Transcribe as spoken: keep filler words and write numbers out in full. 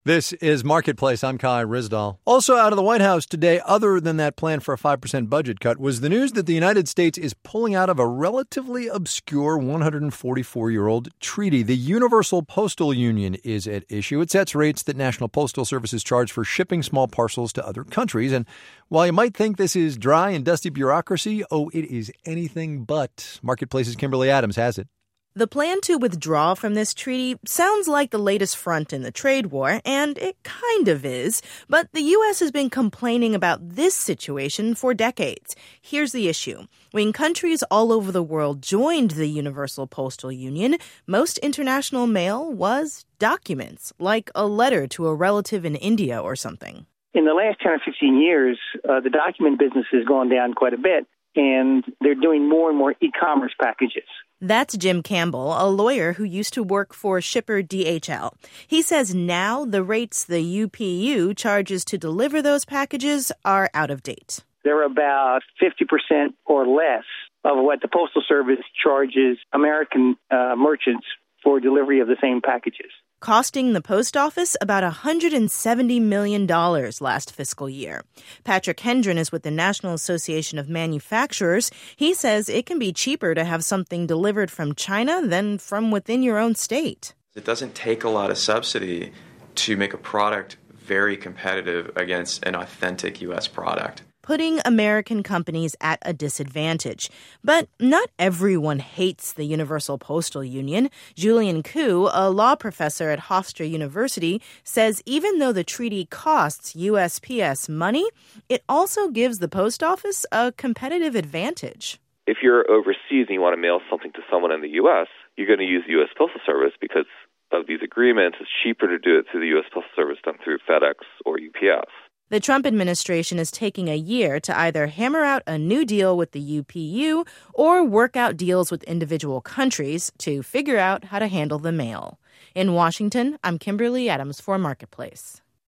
This is Marketplace. I'm Kai Ryssdal. Also out of the White House today, other than that plan for a five percent budget cut, was the news that the United States is pulling out of a relatively obscure one hundred forty-four-year-old treaty. The Universal Postal Union is at issue. It sets rates that National Postal Services charge for shipping small parcels to other countries. And while you might think this is dry and dusty bureaucracy, oh, it is anything but. Marketplace's Kimberly Adams has it. The plan to withdraw from this treaty sounds like the latest front in the trade war, and it kind of is. But the U S has been complaining about this situation for decades. Here's the issue. When countries all over the world joined the Universal Postal Union, most international mail was documents, like a letter to a relative in India or something. In the last ten or fifteen years, uh, the document business has gone down quite a bit, and they're doing more and more e-commerce packages. That's Jim Campbell, a lawyer who used to work for shipper D H L. He says now the rates the U P U charges to deliver those packages are out of date. They're about fifty percent or less of what the Postal Service charges American uh, merchants for delivery of the same packages, costing the post office about one hundred seventy million dollars last fiscal year. Patrick Hendren is with the National Association of Manufacturers. He says it can be cheaper to have something delivered from China than from within your own state. It doesn't take a lot of subsidy to make a product very competitive against an authentic U S product, putting American companies at a disadvantage. But not everyone hates the Universal Postal Union. Julian Koo, a law professor at Hofstra University, says even though the treaty costs U S P S money, it also gives the post office a competitive advantage. If you're overseas and you want to mail something to someone in the U S, you're going to use the U S Postal Service because of these agreements. It's cheaper to do it through the U S Postal Service than through FedEx or U P S. The Trump administration is taking a year to either hammer out a new deal with the U P U or work out deals with individual countries to figure out how to handle the mail. In Washington, I'm Kimberly Adams for Marketplace.